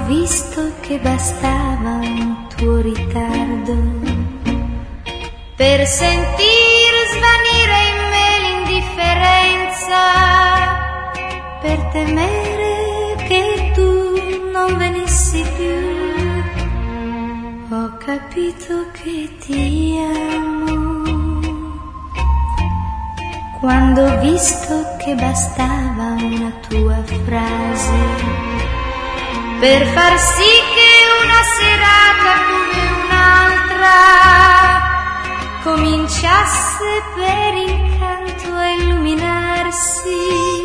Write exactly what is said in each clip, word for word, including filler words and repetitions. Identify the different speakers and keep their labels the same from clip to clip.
Speaker 1: visto che bastava un tuo ritardo per sentir svanire in me l'indifferenza, per temere che tu non venissi più, ho capito che ti amo. Quando ho visto che bastava una tua frase per far sì che una serata come un'altra cominciasse per incanto a illuminarsi,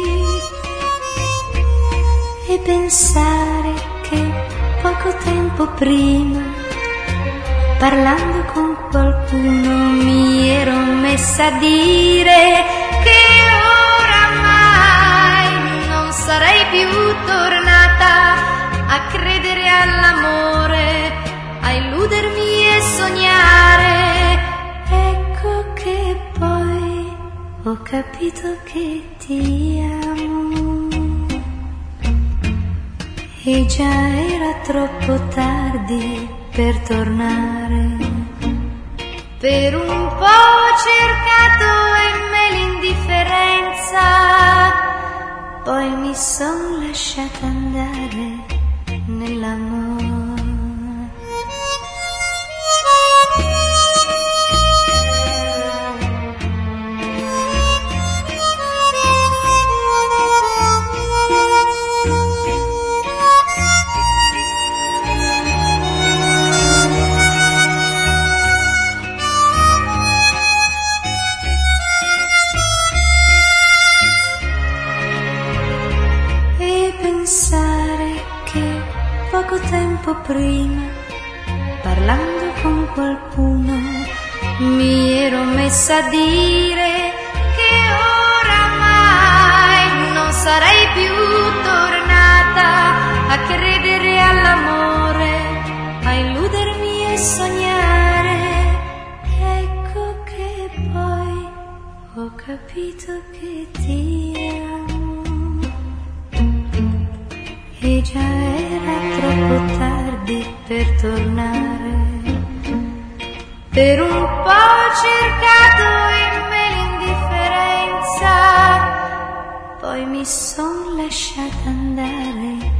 Speaker 1: e pensare che poco tempo prima, parlando con qualcuno, mi ero messa a dire che oramai non sarei più tornata a credere all'amore, a illudermi e sognare. Ecco che poi ho capito che ti amo, e già era troppo tardi per tornare. Per un po' ho cercato in me l'indifferenza, poi mi son lasciata andare nell'amore. Pensare che poco tempo prima, parlando con qualcuno, mi ero messa a dire che oramai non sarei più tornata a credere all'amore, a illudermi e sognare. Ecco che poi ho capito che ti amo, e già era troppo tardi per tornare. Per un po' ho cercato in me l'indifferenza, poi mi son lasciata andare